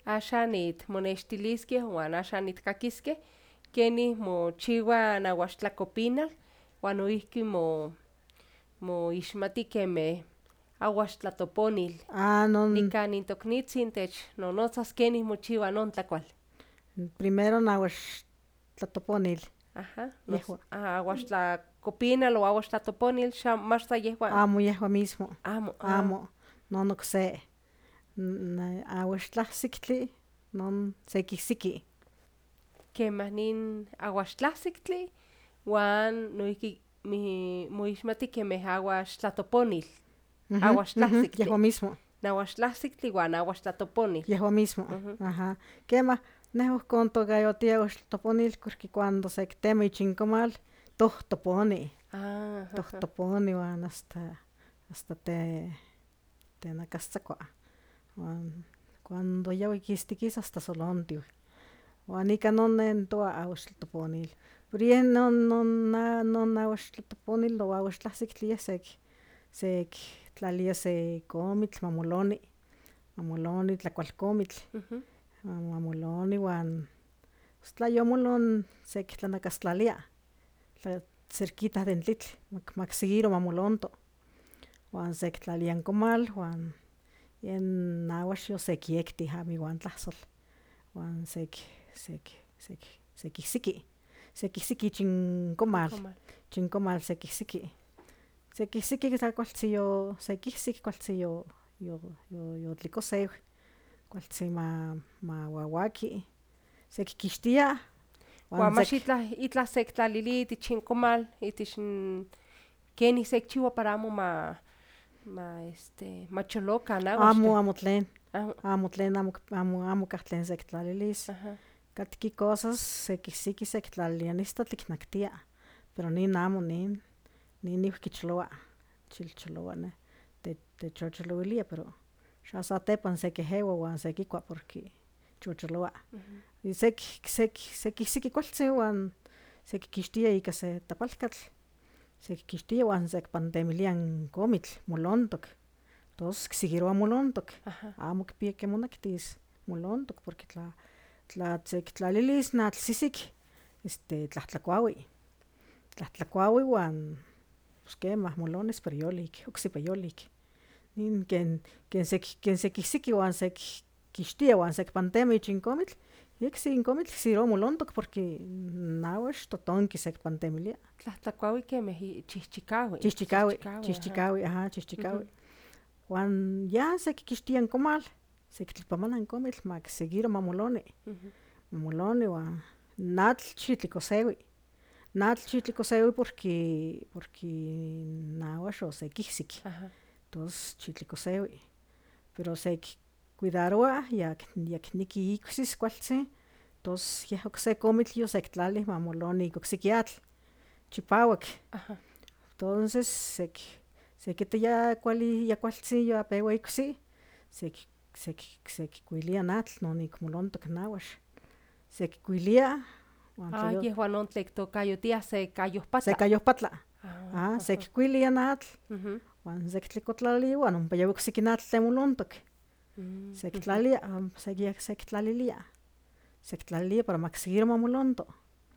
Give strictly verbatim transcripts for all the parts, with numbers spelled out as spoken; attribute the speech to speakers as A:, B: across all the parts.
A: Axan nitmonextiliskej uan axan nitkakiskej kenih mochiwa nauaxtlakopinal uan noihki mo moixmati kemeh auaxtlatoponil.
B: Ah, non
A: Nikan nin toknitzin technonotzas kenih mochiwa non tlakual.
B: primero nauaxtlatoponil.
A: Aha,
B: Yehua.
A: ah, auaxtlakopinal o auaxtlatoponil xa mach sa yehua.
B: Amo yehua mismo.
A: Amo, ah.
B: Amo, non okse. N- auaxtlahtziktli non sekihsiki.
A: Kemah nin auaxtlahtziktli uan noihki mi moixmati kemeh auaxtlatoponil.
B: Ujú,
A: Auaxtlahtziktli.
B: ujú, yehua mismo.
A: Nauaxtlahtziktli uan auaxtlatoponil.
B: Yehua mismo.
A: Ujú.
B: Ajá. Kemah, neh ohkon tokayotia auaxtlatoponil porque cuando sektema ich inkomal, tohtoponi.
A: Ah, ajá.
B: Tohtoponi uan hasta hasta te tenakahtsakua. Uan cuando yaui kistikis hasta solontiuh. Uan ika non neh ntowa auaxtlatoponil. Pero yeh non non na non auaxtlatoponil o auaxtlahtziktli yeh sek sektlalia se komitl mamoloni, mamoloni tlakualkomitl,
A: Ujú.
B: mamoloni uan pues tla yomolon sektlanakastlalia tla cerquita den tlitl mak maksikiro mamolonto. Uan sektlalia n komal uan yen auax yosekiyektih amo iwan tlahsol. Uan sek sek sek sekihsiki, sekihsiki ich n komal,
A: Komal.
B: ich n komal sekihsiki. Sekihsiki tla kualtzin yosekihsik, kualtzin yo yo yotlikosewh, kualtzin ma mawawaki, sekkixtia
A: Uan mach itlah itlah sektlalili itich n komal itich n kenih sekchiua para amo ma ma este macholokan auaxtin.
B: amo amo tlen,
A: Amo.
B: amo tlen amo amo amo kah tlen sektlalilis.
A: Ajá.
B: Katki cosas sekihsiki sektlalilia istatl tiknaktia, pero nin amo nin, nin niuh kicholowa, chilcholowa neh te techocholowiliah pero xa satepan sekehewa uan sekikua porque chocholowa. Y sek sek sekihsiki kualtzin uan sekkixtia ika se tapalkatl, sekkixtia uan sekpantemilia n komitl molontok, tos kiseguirowa molontok,
A: Ajá.
B: amo kipia ken monaktis molontok porque tla tla sektlalilis n atl sisik este tlahtlakuawi, tlahtlakuawi uan pues kemah molonis pero yolik, oksipa yolik. Nin ken ken sek ken sekihsiki uan sekkixtia uan sekpantema ich n komitl, yiksi n komitl kisirowa molontok porque n auax totonki sekpantemilia.
A: Tlahtlakuawi kemeh i- chihchikawi.
B: Chihchikawi,
A: ajá.
B: chihchikawi, aha, chihchikawi. Uan ya sekkixtia n komal, sektlipamana n komitl makiseguiro mamoloni,
A: Ujú.
B: mamoloni uan n atl xitlikosewi, n atl xitlikosewi porque porque n auax osekihsik,
A: Ajá.
B: tos xitlikosewi, pero sekcuidarowa yak yakniki ikxis kualtzin tos yeh okse komitl yosektlali mamoloni ik oksiki atl, chipawak,
A: Ajá.
B: tonces sek sekita ya kuali ya kualtzin ya pewa iksi, sek sek sekkuilia n atl non ik molontok n auax, sekkuilia uan tla
A: Ah,
B: yo
A: yehuan non tlek tokayotiah sekayohpatla.
B: sekayohpatla,
A: Ah,
B: ah,
A: ajá.
B: sekkuilia n atl
A: Ujú.
B: uan sektlikotlali uan ompa yawi oksiki n atl tlen molontok,
A: Mm,
B: sektlalia am sek sektlalilia, sektlalilia para makiseguro mamolonto.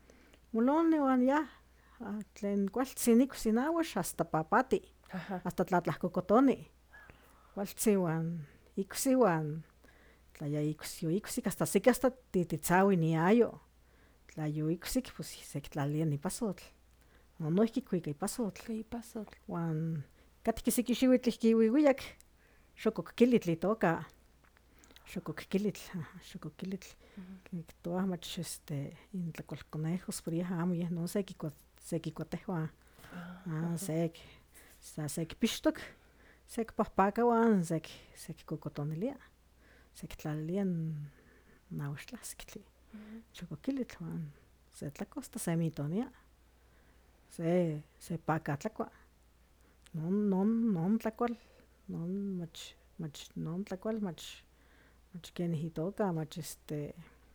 B: Moloni uan ya tlen kualtzin ikuis n auax hasta papati,
A: Ajá.
B: hasta tlatlahkokotoni, kualtzin uan ikuisi uan tla yaikuis yoikuisik hasta seki hasta tititzawi iayo, tla yoikuisik pues sektlalia ipasotl, nonohki kuika ipasotl.
A: Ika ipasotl.
B: Uan katki seki xiuitl ihki xokokkilitl itoka, xokokkilitl, aha, xokokkilitl, kihtowa mach este intlakualconejos pero yeh amo yeh non sekikua sekikuatehua, ah sek sa sekpixtok, sekpahpaka uan sek sekkokotonilia, sektlalilia n auaxtlahtziktli, xokokkilitl uan setlakua hasta semitonia, se sepakatlakua, non non non tlakual, non mach mach non tlakual mach mach kenih itoka mach este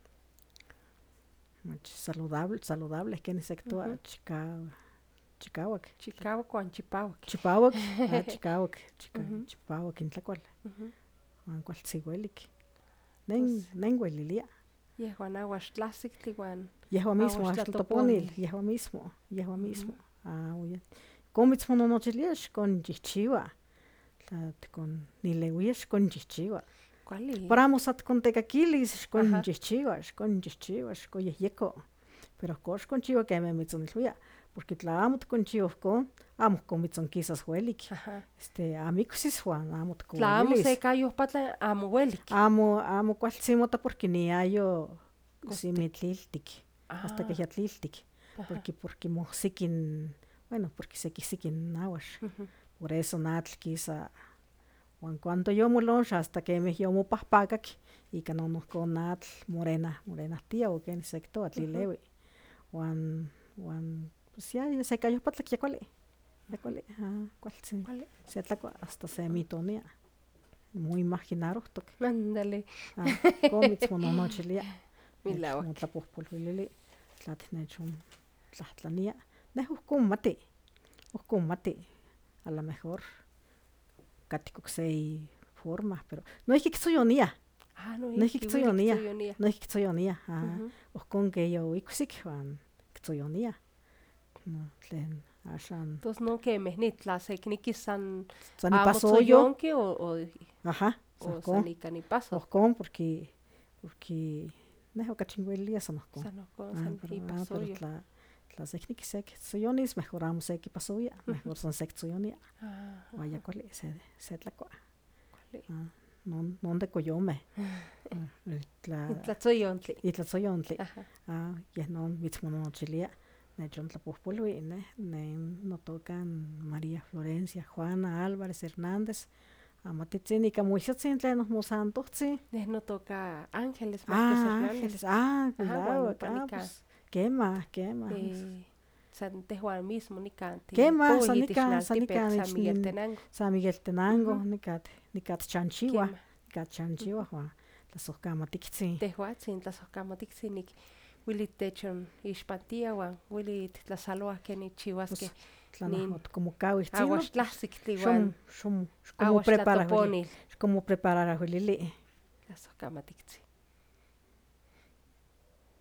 B: mach saludable saludable kenih sekitowa
A: Ujú.
B: chika chikawak,
A: Chikawak uan chipawak.
B: chipawak, ah chikawak, chika
A: Ujú.
B: chipawak n tlakual,
A: Ujú.
B: uan kualtzin welik. nen
A: Pues-
B: nen huelilia.
A: Yehuan aguaxtlasictli uan
B: Yehua mismo
A: Aguaxtlatoponil.
B: axtlatoponil, yehua mismo, yehua mismo. Ah, muy bien. Komitz mononochilia xkonchihchiua. Tla tikon nileuia xkonchihchiua.
A: kuali.
B: Paramo con tecaquilis,
A: Ajá.
B: xkonchihchiua, xkonchihchiua, xkoyehyeko. Pero ko xkonchiua kemeh mitzonilhuia, porque tla amo tikonchiua ihkon, amo ihkon mitzonkisas uelik.
A: Ajá.
B: Este, amiksis uan amo
A: Tla amo
B: ticohuelilis.
A: se kayohpatla, amo uelik.
B: Amo, amo kualtzi mota porque niayo
A: Kostik.
B: simitliltik, hasta que
A: Ah,
B: yatliltik.
A: ajá.
B: Porque, porque mohsikin, bueno, porque sekisikin nahuax.
A: Ujú.
B: Por eso natl kisa. Juan cuando yo molonx hasta que me yo mopahpakak y que no nos con natl morena, morena tía o que ni secto atlilewi. Juan, Juan, pues ya, ya se cayó patlak ya cuale. Ya cuale, ah, cual sí.
A: Kuali.
B: Se atlaco hasta se mitonia. Muy imaginaro tok.
A: Ándale.
B: Ah, comitz mononochilia.
A: Milauac.
B: Motlapojpolhuilili. Tlatnechon tlatlania. Neh uhkon mati. Uhkon mati. A lo mejor katik oksei forma, pero no ich kitzoyonia.
A: Ah, no,
B: No ich
A: iki,
B: kitzoyonia.
A: wili kitzoyonia.
B: No ich kitzoyonia. Ah,
A: Ujú.
B: uhkon ke yo ikusik juan kitzoyonia. No, tlen axan.
A: Entonces no que mehnitla se knikis san
B: San
A: amo
B: ipasoyo.
A: tzoyonki o, o,
B: Ajá.
A: o
B: Uhkon.
A: san ikanipaso.
B: Uhkon porque porque neh okachinguelilia san uhkon.
A: San okon,
B: Ah,
A: san
B: pero, ah, pero
A: ipasoyo.
B: tla, tla seknik sek tzoyonis, mejor amo sek ipasoya, mejor san sek tzoyonia.
A: Ah,
B: Vaya cuali, se, se tlacoa.
A: kuali.
B: Ah, non, non de coyome. Ah, tla,
A: Tlatzoyontli.
B: itlatzoyontli.
A: Ajá.
B: Ah, yeh non mitzmonochilia. Nechon tlapohpolui, ne, ne, notocan María Florencia, Juana Álvarez Hernández. Amatitzin ika muixotzin tlen ohmosantohtzi.
A: Neh no toca Ángeles Márquez
B: Ah,
A: Hernández.
B: Ángeles. Ah,
A: Ajá,
B: cuidado,
A: bueno,
B: acá,
A: panica.
B: pues. Quema, quema.
A: Eh, San Tehuan mismo, nicanti.
B: Quema,
A: Puyi
B: san nika,
A: tixnaltipetl,
B: san nika,
A: San Miguel
B: nichnin-
A: Tenango.
B: San Miguel Tenango,
A: Ujú.
B: nikat, nikat chanchiwa,
A: Quema.
B: nikat chanchiwa, juan. Tlasohkamatiktzin.
A: Tehuatzin tlasohkamotiktzin ik wili techon ixpantia uan wili titlasaloah ken nichiuaskeh
B: Tlana
A: nin
B: otkomokauihtzi.
A: aguaxtlahtziktli
B: Xom,
A: uan
B: xom, xkomo preparar.
A: aguaxtlatoponil
B: Xkomo preparar huelili.
A: tlasohkamatiktzin.